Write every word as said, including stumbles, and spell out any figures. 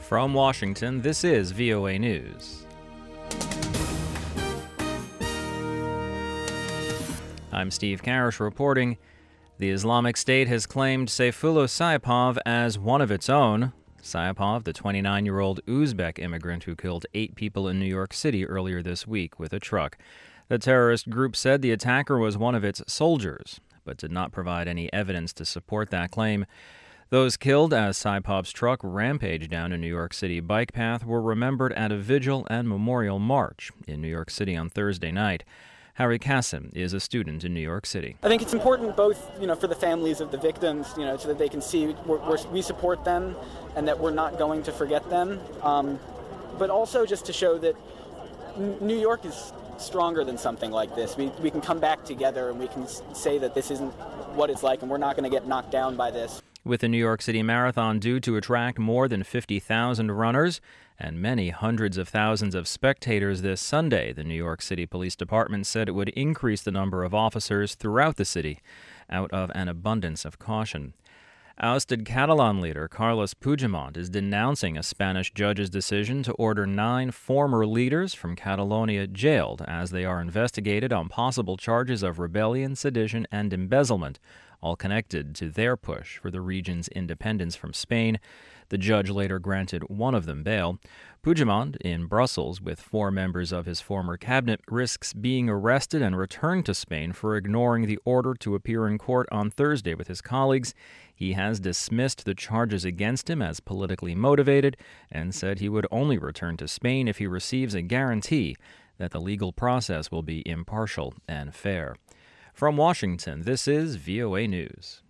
From Washington, this is V O A News. I'm Steve Karish reporting. The Islamic State has claimed Sayfullo Saipov as one of its own. Saipov, the twenty-nine-year-old Uzbek immigrant who killed eight people in New York City earlier this week with a truck. The terrorist group said the attacker was one of its soldiers, but did not provide any evidence to support that claim. Those killed as Saipov's truck rampaged down a New York City bike path were remembered at a vigil and memorial march in New York City on Thursday night. Harry Kassim is a student in New York City. I think it's important both, you know, for the families of the victims, you know, so that they can see we're, we're, we support them and that we're not going to forget them, um, but also just to show that N- New York is stronger than something like this. We we can come back together and we can say that this isn't what it's like and we're not going to get knocked down by this. With the New York City Marathon due to attract more than fifty thousand runners and many hundreds of thousands of spectators this Sunday, the New York City Police Department said it would increase the number of officers throughout the city out of an abundance of caution. Ousted Catalan leader Carles Puigdemont is denouncing a Spanish judge's decision to order nine former leaders from Catalonia jailed as they are investigated on possible charges of rebellion, sedition, and embezzlement, all connected to their push for the region's independence from Spain. The judge later granted one of them bail. Puigdemont, in Brussels with four members of his former cabinet, risks being arrested and returned to Spain for ignoring the order to appear in court on Thursday with his colleagues. He has dismissed the charges against him as politically motivated and said he would only return to Spain if he receives a guarantee that the legal process will be impartial and fair. From Washington, this is V O A News.